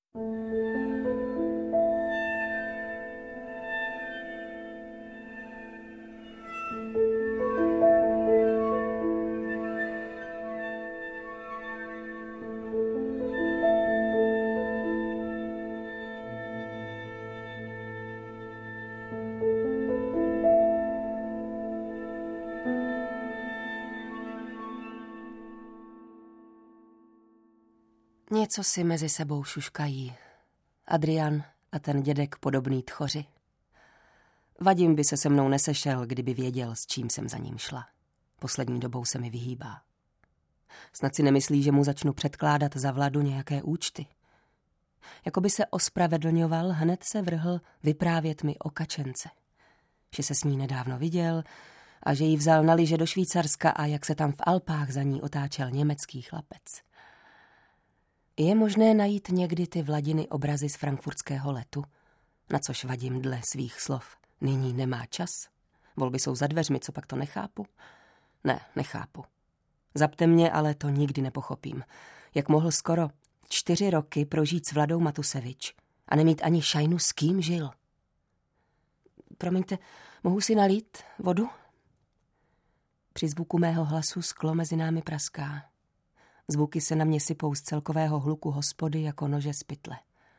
Něco si mezi sebou šuškají. Adrian a ten dědek podobný tchoři. Vadim by se mnou nesešel, kdyby věděl, s čím jsem za ním šla. Poslední dobou se mi vyhýbá. Snad si nemyslí, že mu začnu předkládat za Vladu nějaké účty. Jakoby se ospravedlňoval, hned se vrhl vyprávět mi o Kačence. Že se s ní nedávno viděl a že ji vzal na lyže do Švýcarska a jak se tam v Alpách za ní otáčel německý chlapec. Je možné najít někdy ty Vladiny obrazy z frankfurtského letu, na což Vadim dle svých slov nyní nemá čas? Volby jsou za dveřmi, co pak to nechápu? Ne, nechápu. Zapte mě, ale to nikdy nepochopím. Jak mohl skoro 4 roky prožít s Vladou Matusevič a nemít ani šajnu, s kým žil? Promiňte, mohu si nalít vodu? Při zvuku mého hlasu sklo mezi námi praská. Zvuky se na mě sypou z celkového hluku hospody jako nože z pytle.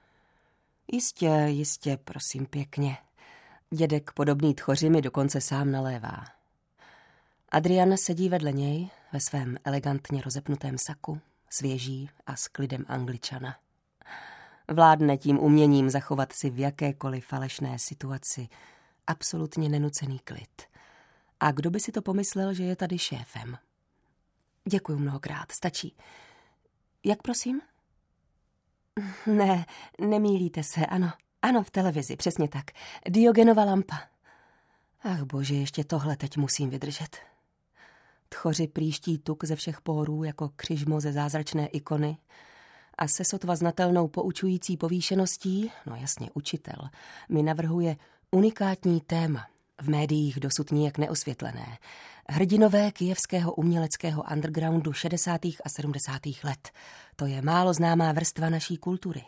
Jistě, prosím pěkně. Dědek podobný tchoři mi dokonce sám nalévá. Adrian sedí vedle něj ve svém elegantně rozepnutém saku, svěží a s klidem Angličana. Vládne tím uměním zachovat si v jakékoliv falešné situaci absolutně nenucený klid. A kdo by si to pomyslel, že je tady šéfem? Děkuju mnohokrát, stačí. Jak prosím? Ne, nemýlíte se, ano, v televizi, přesně tak. Diogenova lampa. Ach bože, ještě tohle teď musím vydržet. Tchoři příští tuk ze všech pohorů jako křižmo ze zázračné ikony a se sotva znatelnou poučující povýšeností, no jasně, učitel, mi navrhuje unikátní téma, v médiích dosud nijak neosvětlené. Hrdinové kyjevského uměleckého undergroundu 60. a 70. let. To je málo známá vrstva naší kultury.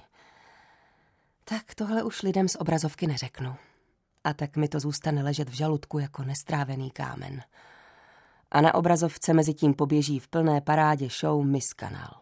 Tak tohle už lidem z obrazovky neřeknu. A tak mi to zůstane ležet v žaludku jako nestrávený kámen. A na obrazovce mezi tím poběží v plné parádě show Miss Kanál.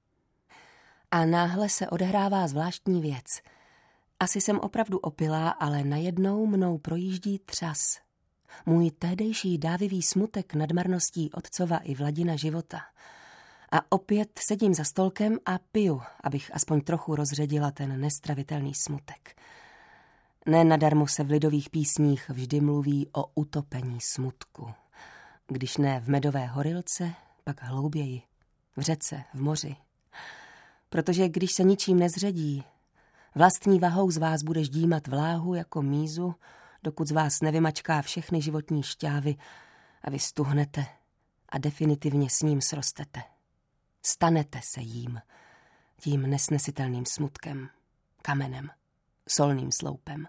A náhle se odehrává zvláštní věc. Asi jsem opravdu opilá, ale najednou mnou projíždí třas. Můj tehdejší dávivý smutek nad marností otcova i Vladina života. A opět sedím za stolkem a piju, abych aspoň trochu rozředila ten nestravitelný smutek. Ne nadarmo se v lidových písních vždy mluví o utopení smutku. Když ne v medové horilce, pak hlouběji, v řece, v moři. Protože když se ničím nezředí, vlastní vahou z vás bude ždímat vláhu jako mízu, dokud z vás nevymačká všechny životní šťávy a vy stuhnete a definitivně s ním srostete. Stanete se jím, tím nesnesitelným smutkem, kamenem, solným sloupem.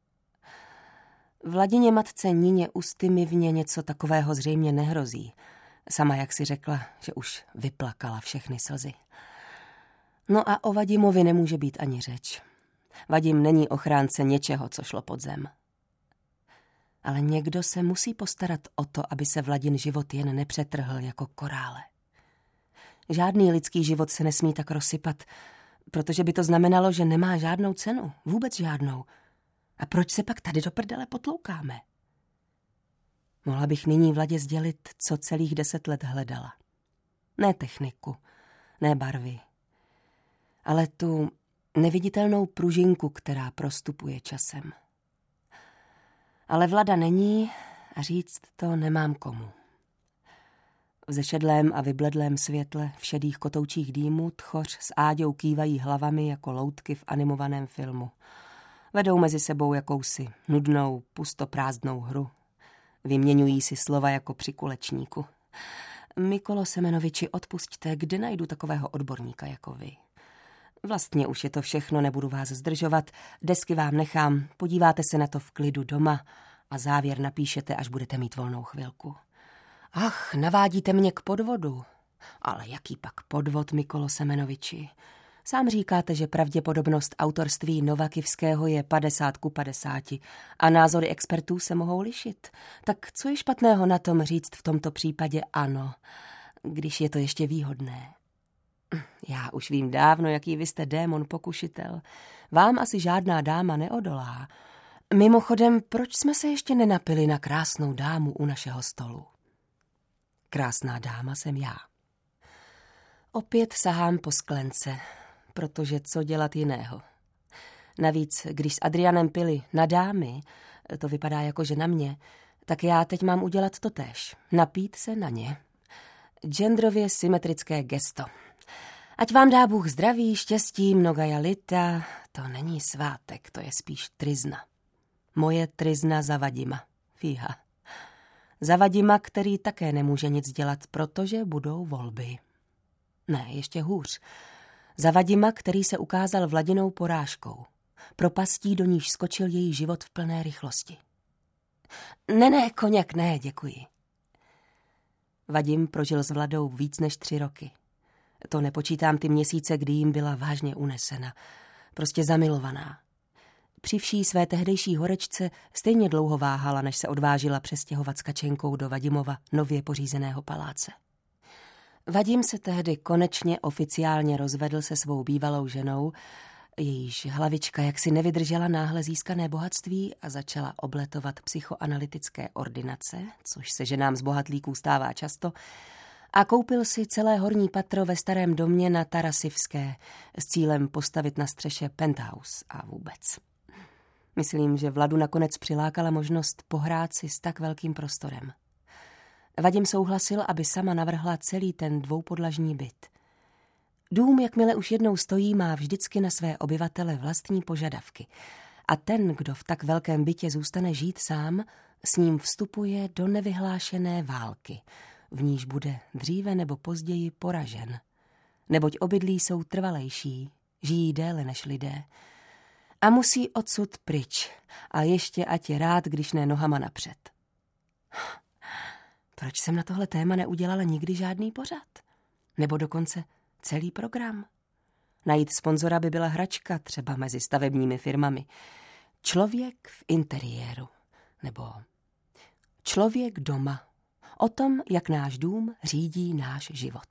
Vladině matce Nině Ustymivně něco takového zřejmě nehrozí. Sama jak si řekla, že už vyplakala všechny slzy. No a o Vadimovi nemůže být ani řeč. Vadim není ochránce něčeho, co šlo pod zem. Ale někdo se musí postarat o to, aby se Vladin život jen nepřetrhl jako korále. Žádný lidský život se nesmí tak rozsypat, protože by to znamenalo, že nemá žádnou cenu, vůbec žádnou. A proč se pak tady do prdele potloukáme? Mohla bych nyní Vladě sdělit, co celých 10 let hledala. Ne techniku, ne barvy, ale tu neviditelnou pružinku, která prostupuje časem. Ale Vlada není a říct to nemám komu. V zešedlém a vybledlém světle v šedých kotoučích dýmů tchoř s Áďou kývají hlavami jako loutky v animovaném filmu. Vedou mezi sebou jakousi nudnou, pustoprázdnou hru. Vyměňují si slova jako při kulečníku. Mykolo Semenoviči, odpusťte, kde najdu takového odborníka jako vy? Vlastně už je to všechno, nebudu vás zdržovat. Desky vám nechám, podíváte se na to v klidu doma a závěr napíšete, až budete mít volnou chvilku. Ach, navádíte mě k podvodu. Ale jaký pak podvod, Mykolo Semenoviči? Sám říkáte, že pravděpodobnost autorství Novakivského je 50:50 a názory expertů se mohou lišit. Tak co je špatného na tom říct v tomto případě ano, když je to ještě výhodné? Já už vím dávno, jaký vy jste démon pokušitel. Vám asi žádná dáma neodolá. Mimochodem, proč jsme se ještě nenapili na krásnou dámu u našeho stolu? Krásná dáma jsem já. Opět sahám po sklence, protože co dělat jiného. Navíc, když s Adrianem pili na dámy, to vypadá jako že na mě, tak já teď mám udělat totéž. Napít se na ně. Genderově symetrické gesto. Ať vám dá Bůh zdraví, štěstí, mnogaja lita, to není svátek, to je spíš tryzna. Moje tryzna za Vadima. Fíha. Za Vadima, který také nemůže nic dělat, protože budou volby. Ne, ještě hůř. Za Vadima, který se ukázal Vladinou porážkou. Propastí, do níž skočil její život v plné rychlosti. Ne, koněk, ne, děkuji. Vadim prožil s Vladou víc než 3 roky. To nepočítám ty měsíce, kdy jim byla vážně unesena. Prostě zamilovaná. Při vší své tehdejší horečce stejně dlouho váhala, než se odvážila přestěhovat s Kačenkou do Vadimova nově pořízeného paláce. Vadim se tehdy konečně oficiálně rozvedl se svou bývalou ženou, jejíž hlavička jaksi nevydržela náhle získané bohatství a začala obletovat psychoanalytické ordinace, což se ženám z bohatlíků stává často, a koupil si celé horní patro ve starém domě na Tarasivské s cílem postavit na střeše penthouse a vůbec. Myslím, že Vladu nakonec přilákala možnost pohrát si s tak velkým prostorem. Vadim souhlasil, aby sama navrhla celý ten 2podlažní byt. Dům, jakmile už jednou stojí, má vždycky na své obyvatele vlastní požadavky. A ten, kdo v tak velkém bytě zůstane žít sám, s ním vstupuje do nevyhlášené války, v níž bude dříve nebo později poražen. Neboť obydlí jsou trvalejší, žijí déle než lidé. A musí odsud pryč. A ještě ať je rád, když ne nohama napřed. Proč jsem na tohle téma neudělala nikdy žádný pořad? Nebo dokonce celý program? Najít sponzora by byla hračka, třeba mezi stavebními firmami. Člověk v interiéru. Nebo Člověk doma. O tom, jak náš dům řídí náš život.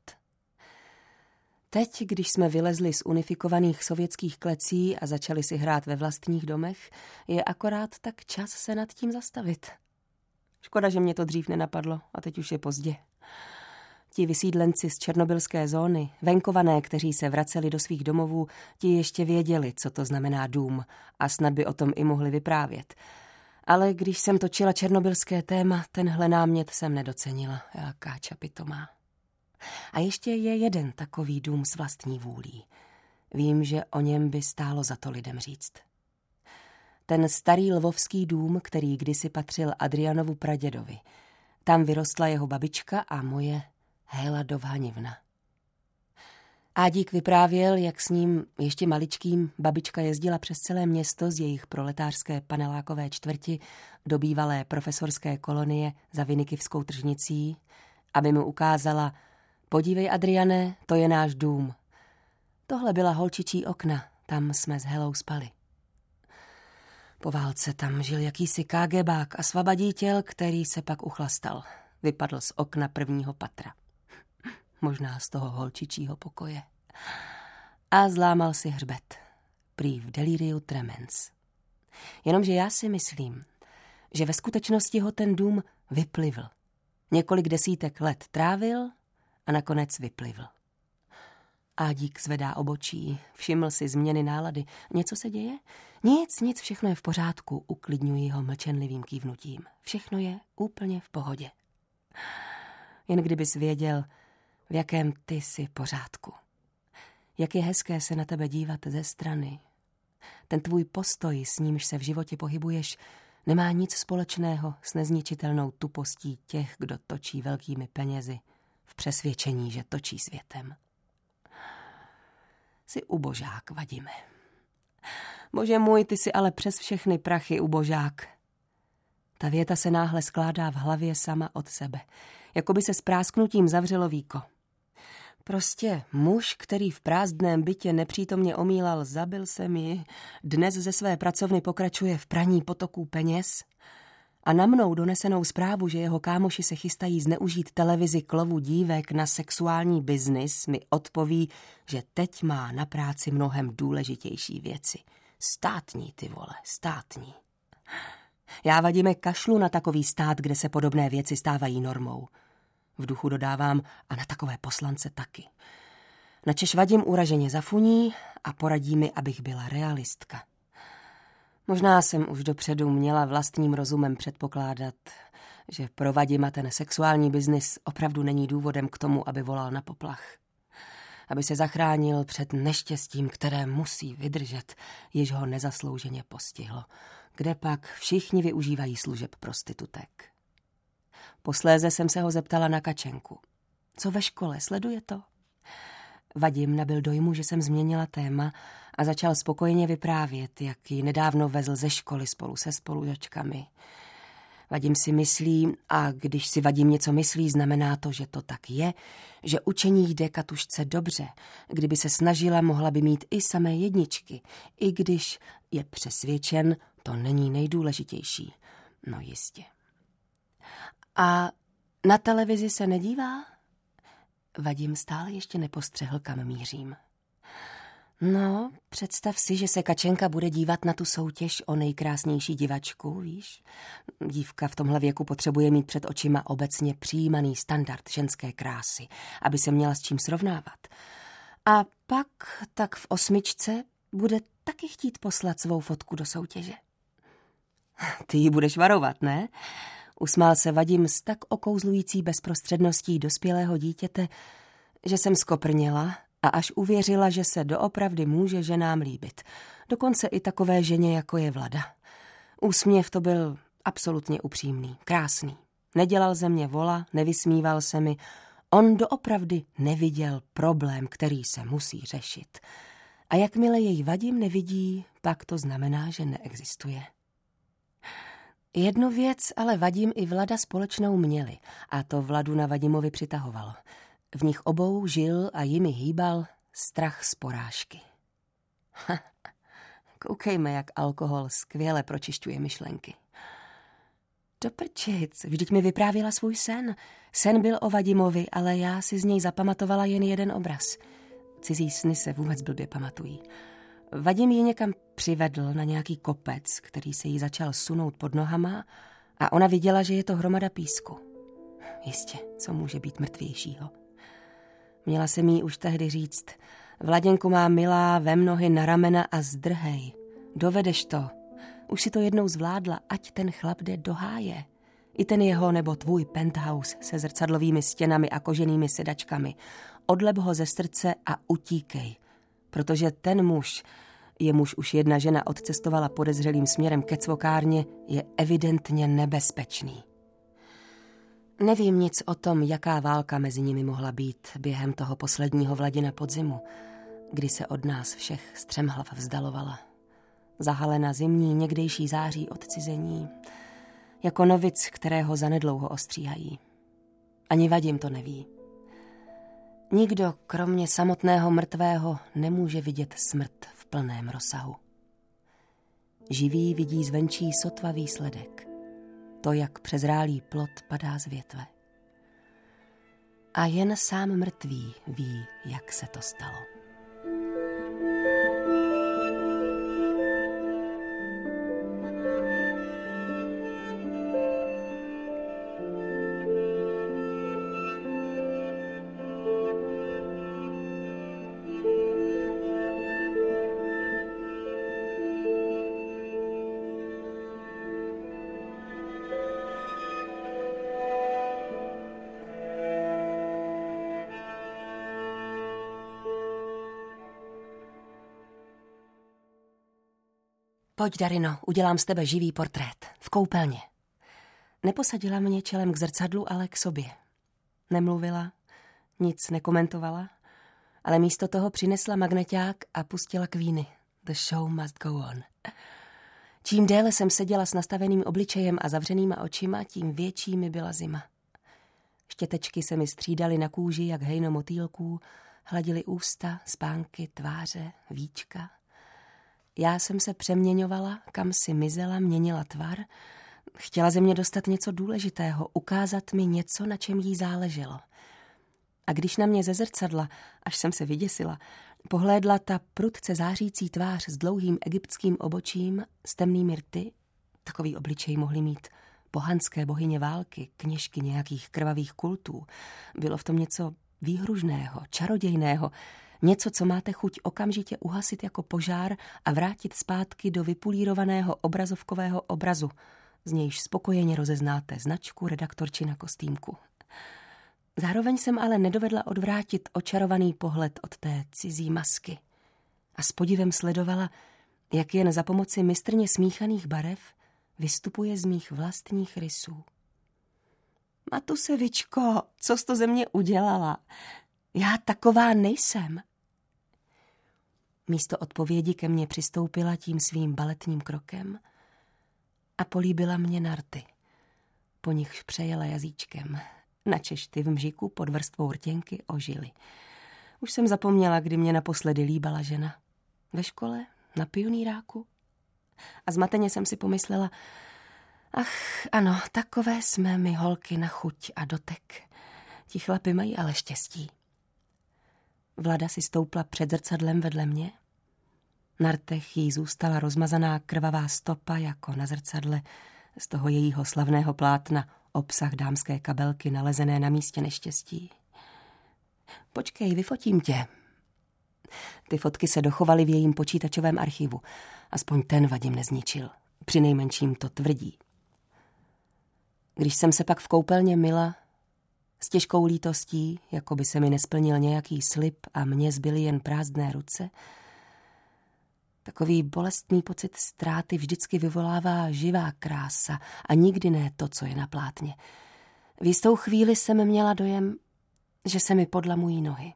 Teď, když jsme vylezli z unifikovaných sovětských klecí a začali si hrát ve vlastních domech, je akorát tak čas se nad tím zastavit. Škoda, že mě to dřív nenapadlo a teď už je pozdě. Ti vysídlenci z černobylské zóny, venkované, kteří se vraceli do svých domovů, ti ještě věděli, co to znamená dům a snad by o tom i mohli vyprávět. Ale když jsem točila černobylské téma, tenhle námět jsem nedocenila. Jaká čapitomá. A ještě je jeden takový dům s vlastní vůlí. Vím, že o něm by stálo za to lidem říct. Ten starý lvovský dům, který kdysi patřil Adrianovu pradědovi. Tam vyrostla jeho babička a moje Héla Dovhanivna. Ádík vyprávěl, jak s ním ještě maličkým babička jezdila přes celé město z jejich proletářské panelákové čtvrti do bývalé profesorské kolonie za Vynikivskou tržnicí, aby mu ukázala: podívej, Adriane, to je náš dům. Tohle byla holčičí okna, tam jsme s Helou spali. Po válce tam žil jakýsi KGBák a svabadítěl, který se pak uchlastal. Vypadl z okna 1. patra. Možná z toho holčičího pokoje. A zlámal si hřbet. Prý v deliriu tremens. Jenomže já si myslím, že ve skutečnosti ho ten dům vyplivl. Několik desítek let trávil a nakonec vyplivl. Ádík zvedá obočí, všiml si změny nálady. Něco se děje? Nic, všechno je v pořádku, uklidňuji ho mlčenlivým kývnutím. Všechno je úplně v pohodě. Jen kdybys věděl, v jakém ty jsi pořádku. Jak je hezké se na tebe dívat ze strany. Ten tvůj postoj, s nímž se v životě pohybuješ, nemá nic společného s nezničitelnou tupostí těch, kdo točí velkými penězi v přesvědčení, že točí světem. Jsi ubožák, Vadime. Bože můj, ty jsi ale přes všechny prachy ubožák. Ta věta se náhle skládá v hlavě sama od sebe, jako by se s prásknutím zavřelo víko. Prostě muž, který v prázdném bytě nepřítomně omílal, zabil se mi, dnes ze své pracovny pokračuje v praní potoků peněz a na mnou donesenou zprávu, že jeho kámoši se chystají zneužít televizi k lovu dívek na sexuální biznis, mi odpoví, že teď má na práci mnohem důležitější věci. Státní, ty vole, státní. Já, Vadime, kašlu na takový stát, kde se podobné věci stávají normou. V duchu dodávám a na takové poslance taky. Načež Vadim uraženě zafuní a poradí mi, abych byla realistka. Možná jsem už dopředu měla vlastním rozumem předpokládat, že pro Vadima ten sexuální biznis opravdu není důvodem k tomu, aby volal na poplach. Aby se zachránil před neštěstím, které musí vydržet, jež ho nezaslouženě postihlo. Kde pak všichni využívají služeb prostitutek. Posléze jsem se ho zeptala na Kačenku. Co ve škole, sleduje to? Vadim nabyl dojmu, že jsem změnila téma a začal spokojeně vyprávět, jak ji nedávno vezl ze školy spolu se spolužačkami. Vadim si myslí, a když si Vadim něco myslí, znamená to, že to tak je, že učení jde Katušce dobře. Kdyby se snažila, mohla by mít i samé jedničky, i když je přesvědčen, to není nejdůležitější. No jistě. A na televizi se nedívá? Vadim stále ještě nepostřehl, kam mířím. No, představ si, že se Kačenka bude dívat na tu soutěž o nejkrásnější divačku, víš? Dívka v tomhle věku potřebuje mít před očima obecně přijímaný standard ženské krásy, aby se měla s čím srovnávat. A pak, tak v 8, bude taky chtít poslat svou fotku do soutěže. Ty ji budeš varovat, ne? Usmál se Vadim s tak okouzlující bezprostředností dospělého dítěte, že jsem skoprněla a až uvěřila, že se doopravdy může ženám líbit. Dokonce i takové ženě, jako je Vlada. Úsměv to byl absolutně upřímný, krásný. Nedělal ze mě vola, nevysmíval se mi. On doopravdy neviděl problém, který se musí řešit. A jakmile jej Vadim nevidí, pak to znamená, že neexistuje. Jednu věc ale Vadim i Vlada společnou měli a to Vladu na Vadimovi přitahovalo. V nich obou žil a jimi hýbal strach z porážky. Koukejme, jak alkohol skvěle pročišťuje myšlenky. Do prčic, vždyť mi vyprávěla svůj sen. Sen byl o Vadimovi, ale já si z něj zapamatovala jen jeden obraz. Cizí sny se vůbec blbě pamatují. Vadim ji někam přivedl na nějaký kopec, který se jí začal sunout pod nohama a ona viděla, že je to hromada písku. Jistě, co může být mrtvějšího. Měla jsem jí už tehdy říct, Vladěnko má milá, vem nohy na ramena a zdrhej. Dovedeš to. Už si to jednou zvládla, ať ten chlap jde do háje. I ten jeho nebo tvůj penthouse se zrcadlovými stěnami a koženými sedačkami. Odlep ho ze srdce a utíkej. Protože ten muž, jemuž už jedna žena odcestovala podezřelým směrem ke cvokárně, je evidentně nebezpečný. Nevím nic o tom, jaká válka mezi nimi mohla být během toho posledního Vladina podzimu, kdy se od nás všech střemhlav vzdalovala. Zahalena zimní někdejší září odcizení, jako novic, kterého zanedlouho ostříhají. Ani Vadim to neví. Nikdo, kromě samotného mrtvého, nemůže vidět smrt v plném rozsahu. Živý vidí zvenčí sotva výsledek. To, jak přezrálý plod padá z větve. A jen sám mrtvý ví, jak se to stalo. Pojď, Darino, udělám z tebe živý portrét. V koupelně. Neposadila mě čelem k zrcadlu, ale k sobě. Nemluvila, nic nekomentovala, ale místo toho přinesla magneťák a pustila Queeny. The show must go on. Čím déle jsem seděla s nastaveným obličejem a zavřenýma očima, tím větší mi byla zima. Štětečky se mi střídaly na kůži jak hejno motýlků, hladily ústa, spánky, tváře, víčka. Já jsem se přeměňovala, kam si mizela, měnila tvar. Chtěla ze mě dostat něco důležitého, ukázat mi něco, na čem jí záleželo. A když na mě ze zrcadla, až jsem se vyděsila, pohlédla ta prudce zářící tvář s dlouhým egyptským obočím, s temnými rty, takový obličej mohly mít pohanské bohyně války, kněžky nějakých krvavých kultů. Bylo v tom něco výhružného, čarodějného, něco, co máte chuť okamžitě uhasit jako požár a vrátit zpátky do vypulírovaného obrazovkového obrazu, z nějž spokojeně rozeznáte značku redaktorči na kostýmku. Zároveň jsem ale nedovedla odvrátit očarovaný pohled od té cizí masky a s podivem sledovala, jak jen za pomoci mistrně smíchaných barev vystupuje z mých vlastních rysů. Matusevičko, co jsi to ze mě udělala? Já taková nejsem. Místo odpovědi ke mně přistoupila tím svým baletním krokem a políbila mě na rty. Po nichž přejela jazyčkem, načež ty v mžiku pod vrstvou rtěnky ožily. Už jsem zapomněla, kdy mě naposledy líbala žena. Ve škole? Na pionýráku? A zmateně jsem si pomyslela, ach, ano, takové jsme my holky na chuť a dotek. Ti chlapi mají ale štěstí. Vlada si stoupla před zrcadlem vedle mě. Na rtech jí zůstala rozmazaná krvavá stopa, jako na zrcadle z toho jejího slavného plátna obsah dámské kabelky nalezené na místě neštěstí. Počkej, vyfotím tě. Ty fotky se dochovaly v jejím počítačovém archivu. Aspoň ten Vadim nezničil. Přinejmenším to tvrdí. Když jsem se pak v koupelně myla, s těžkou lítostí, jako by se mi nesplnil nějaký slib a mně zbyly jen prázdné ruce, takový bolestný pocit ztráty vždycky vyvolává živá krása a nikdy ne to, co je na plátně. V jistou chvíli jsem měla dojem, že se mi podlamují nohy.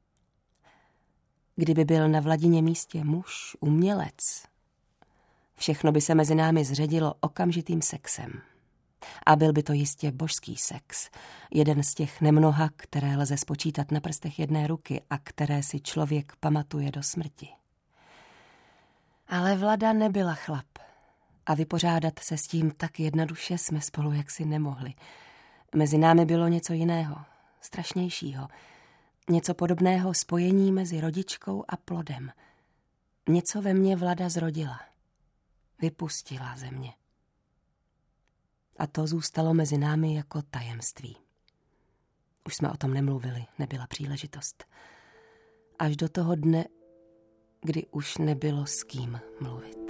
Kdyby byl na Vladině místě muž, umělec, všechno by se mezi námi zředilo okamžitým sexem. A byl by to jistě božský sex, jeden z těch nemnoha, které lze spočítat na prstech jedné ruky a které si člověk pamatuje do smrti. Ale Vlada nebyla chlap a vypořádat se s tím tak jednoduše jsme spolu jaksi nemohli. Mezi námi bylo něco jiného, strašnějšího, něco podobného spojení mezi rodičkou a plodem. Něco ve mně Vlada zrodila, vypustila ze mě. A to zůstalo mezi námi jako tajemství. Už jsme o tom nemluvili, nebyla příležitost. Až do toho dne, kdy už nebylo s kým mluvit.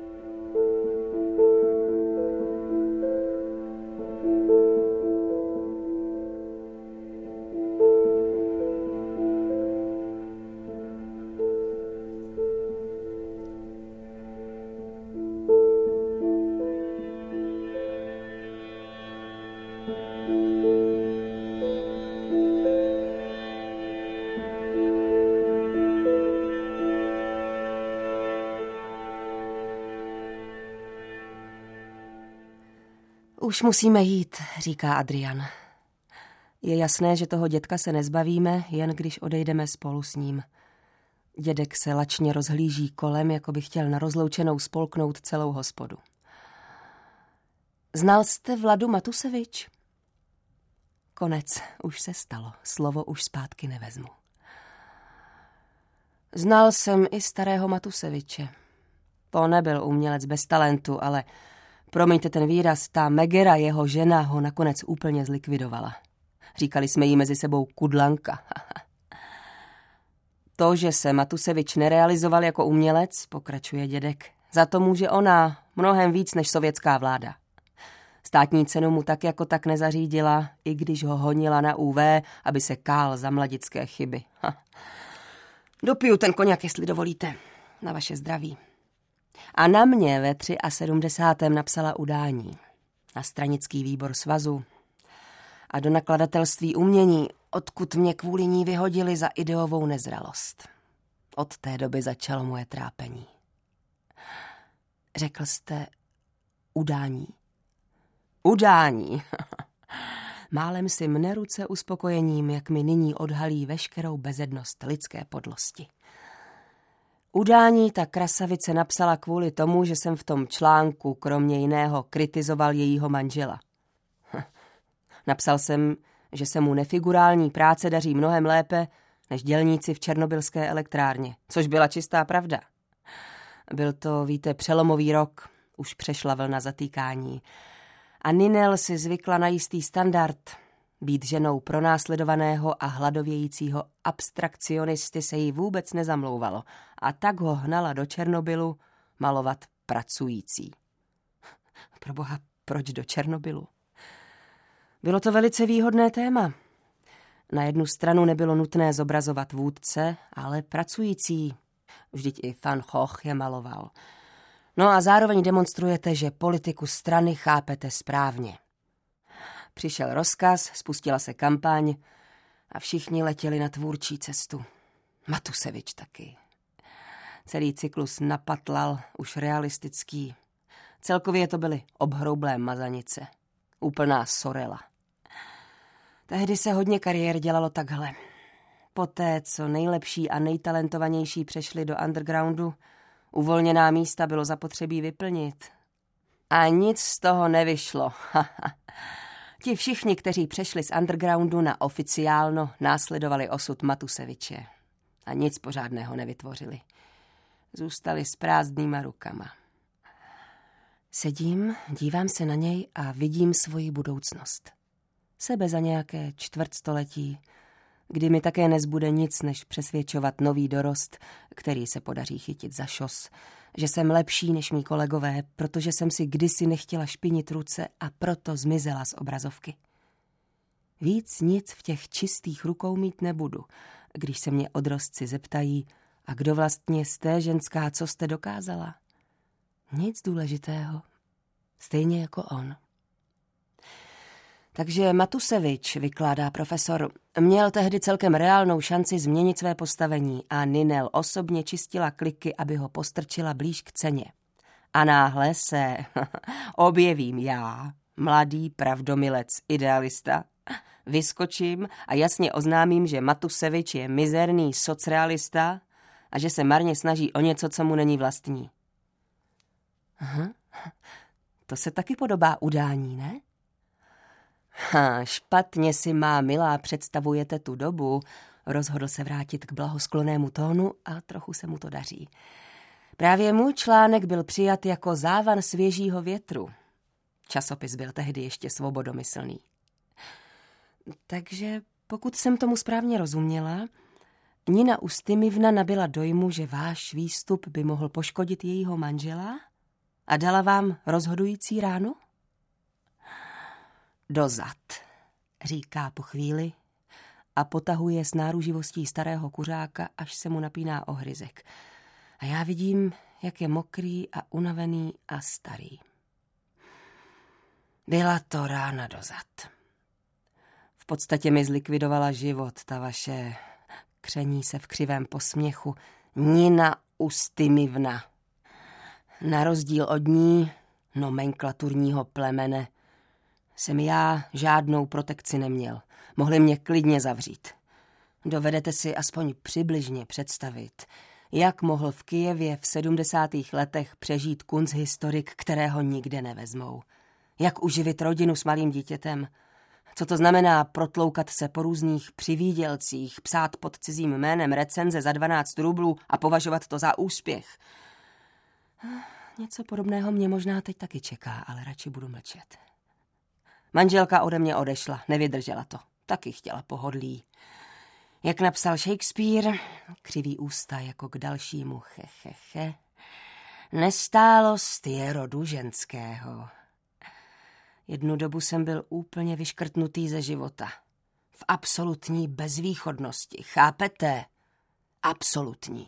Už musíme jít, říká Adrian. Je jasné, že toho dětka se nezbavíme, jen když odejdeme spolu s ním. Dědek se lačně rozhlíží kolem, jako by chtěl na rozloučenou spolknout celou hospodu. Znal jste Vladu Matusevič? Konec, už se stalo, slovo už zpátky nevezmu. Znal jsem i starého Matuseviče. To nebyl umělec bez talentu, ale promiňte ten výraz, ta Megera, jeho žena, ho nakonec úplně zlikvidovala. Říkali jsme jí mezi sebou kudlanka. To, že se Matusevič nerealizoval jako umělec, pokračuje dědek, za to může ona mnohem víc než sovětská vláda. Státní cenu mu tak jako tak nezařídila, i když ho honila na UV, aby se kál za mladické chyby. Dopiju ten koněk, jestli dovolíte, na vaše zdraví. A na mě ve 73. napsala udání, na stranický výbor svazu a do nakladatelství umění, odkud mě kvůli ní vyhodili za ideovou nezralost. Od té doby začalo moje trápení. Řekl jste udání. Udání. málem si mne ruce uspokojením, jak mi nyní odhalí veškerou bezednost lidské podlosti. Udání ta krasavice napsala kvůli tomu, že jsem v tom článku kromě jiného kritizoval jejího manžela. Napsal jsem, že se mu nefigurální práce daří mnohem lépe než dělníci v černobylské elektrárně, což byla čistá pravda. Byl to, víte, přelomový rok, už přešla vlna zatýkání. A Ninel si zvykla na jistý standard. Být ženou pronásledovaného a hladovějícího abstrakcionisty se jí vůbec nezamlouvalo a tak ho hnala do Černobylu malovat pracující. Proboha, proč do Černobylu? Bylo to velice výhodné téma. Na jednu stranu nebylo nutné zobrazovat vůdce, ale pracující. Vždyť i Van Gogh je maloval. No a zároveň demonstrujete, že politiku strany chápete správně. Přišel rozkaz, spustila se kampaň a všichni letěli na tvůrčí cestu. Matusevič taky. Celý cyklus napatlal, už realistický. Celkově to byly obhroublé mazanice. Úplná sorela. Tehdy se hodně kariér dělalo takhle. Poté, co nejlepší a nejtalentovanější přešli do undergroundu, uvolněná místa bylo zapotřebí vyplnit. A nic z toho nevyšlo. Ti všichni, kteří přešli z undergroundu na oficiálno, následovali osud Matuseviče. A nic pořádného nevytvořili. Zůstali s prázdnýma rukama. Sedím, dívám se na něj a vidím svoji budoucnost. Sebe za nějaké čtvrtstoletí, kdy mi také nezbude nic, než přesvědčovat nový dorost, který se podaří chytit za šos, že jsem lepší než mý kolegové, protože jsem si kdysi nechtěla špinit ruce a proto zmizela z obrazovky. Víc nic v těch čistých rukou mít nebudu, když se mě odrostci zeptají, a kdo vlastně jste, ženská, co jste dokázala? Nic důležitého, stejně jako on. Takže Matusevič, vykládá profesor, měl tehdy celkem reálnou šanci změnit své postavení a Ninel osobně čistila kliky, aby ho postrčila blíž k ceně. A náhle se objevím já, mladý pravdomilec, idealista, vyskočím a jasně oznámím, že Matusevič je mizerný socrealista a že se marně snaží o něco, co mu není vlastní. Aha, to se taky podobá udání, ne? Špatně si, má milá, představujete tu dobu, rozhodl se vrátit k blahosklonému tónu a trochu se mu to daří. Právě můj článek byl přijat jako závan svěžího větru. Časopis byl tehdy ještě svobodomyslný. Takže pokud jsem tomu správně rozuměla, Nina Ustimivna nabyla dojmu, že váš výstup by mohl poškodit jejího manžela a dala vám rozhodující ránu? Dozad, říká po chvíli a potahuje s náruživostí starého kuřáka, až se mu napíná ohryzek. A já vidím, jak je mokrý a unavený a starý. Byla to rána dozad. V podstatě mi zlikvidovala život ta vaše, kření se v křivém posměchu, Nina Ustimivna. Na rozdíl od ní, nomenklaturního plemene, jsem já žádnou protekci neměl. Mohli mě klidně zavřít. Dovedete si aspoň přibližně představit, jak mohl v Kyjevě v 70. letech přežít kunsthistorik, kterého nikde nevezmou. Jak uživit rodinu s malým dítětem. Co to znamená protloukat se po různých přivídělcích, psát pod cizím jménem recenze za 12 rublů a považovat to za úspěch. Něco podobného mě možná teď taky čeká, ale radši budu mlčet. Manželka ode mě odešla, nevydržela to. Taky chtěla pohodlí. Jak napsal Shakespeare, křiví ústa jako k dalšímu checheche, nestálost je rodu ženského. Jednu dobu jsem byl úplně vyškrtnutý ze života. V absolutní bezvýchodnosti, chápete? Absolutní.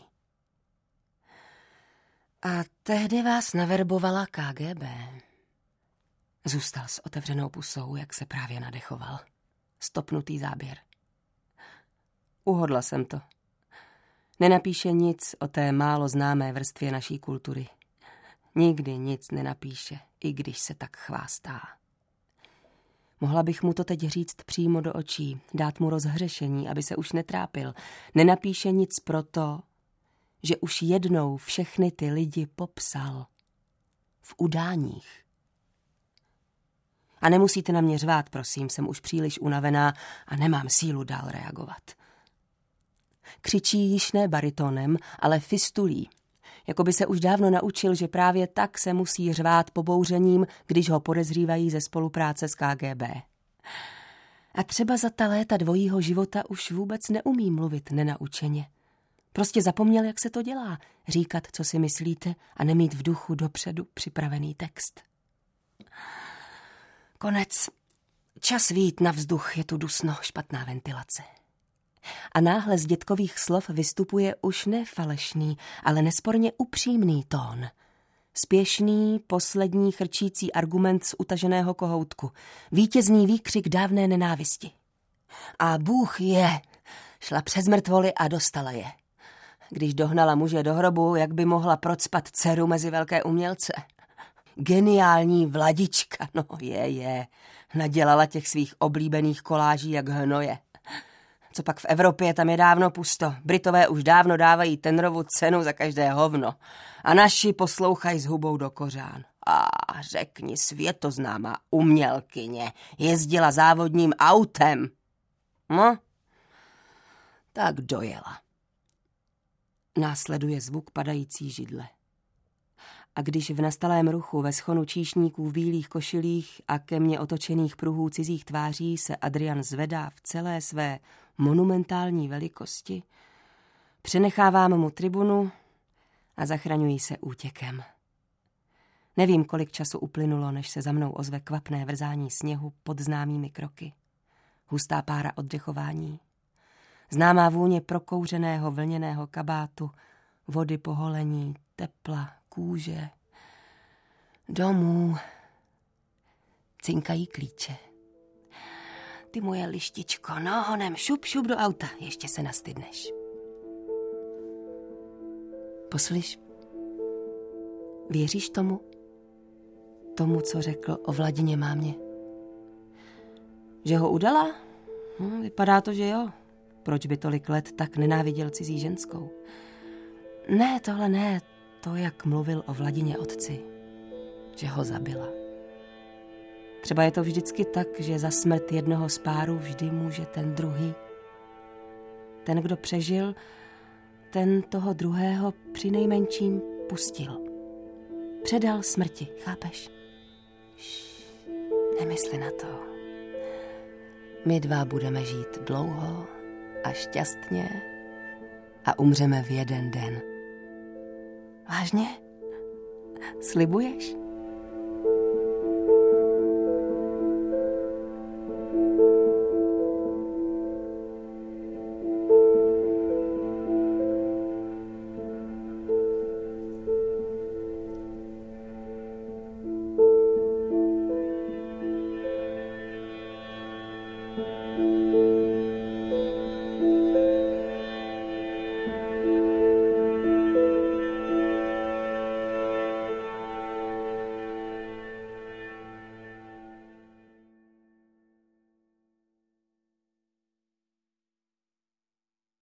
A tehdy vás naverbovala KGB. Zůstal s otevřenou pusou, jak se právě nadechoval. Stopnutý záběr. Uhodla jsem to. Nenapíše nic o té málo známé vrstvě naší kultury. Nikdy nic nenapíše, i když se tak chvástá. Mohla bych mu to teď říct přímo do očí, dát mu rozhřešení, aby se už netrápil. Nenapíše nic proto, že už jednou všechny ty lidi popsal. V udáních. A nemusíte na mě řvát, prosím, jsem už příliš unavená a nemám sílu dál reagovat. Křičí již ne baritónem, ale fistulí. Jako by se už dávno naučil, že právě tak se musí řvát pobouřením, když ho podezřívají ze spolupráce s KGB. A třeba za ta léta dvojího života už vůbec neumí mluvit nenaučeně. Prostě zapomněl, jak se to dělá, říkat, co si myslíte a nemít v duchu dopředu připravený text. Konec. Čas vyjít na vzduch, je tu dusno, špatná ventilace. A náhle z dětkových slov vystupuje už ne falešný, ale nesporně upřímný tón. Spěšný, poslední chrčící argument z utaženého kohoutku. Vítězný výkřik dávné nenávisti. A Bůh je. Šla přes mrtvoly a dostala je. Když dohnala muže do hrobu, jak by mohla procpat dceru mezi velké umělce. Geniální Vladička, no je. Nadělala těch svých oblíbených koláží jak hnoje. Co pak v Evropě, tam je dávno pusto. Britové už dávno dávají Tenrovu cenu za každé hovno. A naši poslouchají s hubou do kořán. A řekni, světoznámá umělkyně jezdila závodním autem. No, tak dojela. Následuje zvuk padající židle. A když v nastalém ruchu ve schonu číšníků v bílých košilích a ke mně otočených pruhů cizích tváří se Adrian zvedá v celé své monumentální velikosti, přenechávám mu tribunu a zachraňuji se útěkem. Nevím, kolik času uplynulo, než se za mnou ozve kvapné vrzání sněhu pod známými kroky. Hustá pára oddechování. Známá vůně prokouřeného vlněného kabátu, vody po holení, tepla, kůže. Domů. Cinkají klíče. Ty moje lištičko, no honem, šup do auta, ještě se nastydneš. Poslyš, věříš tomu? Tomu, co řekl o Vladině mámě? Že ho udala? Vypadá to, že jo. Proč by tolik let tak nenáviděl cizí ženskou? Ne, tohle ne. To, jak mluvil o Vladině otci. Že ho zabila. Třeba je to vždycky tak, že za smrt jednoho z páru vždy může ten druhý. Ten, kdo přežil, ten toho druhého přinejmenším pustil. Předal smrti, chápeš? Nemysli na to. My dva budeme žít dlouho a šťastně a umřeme v jeden den. Vážně? Slibuješ?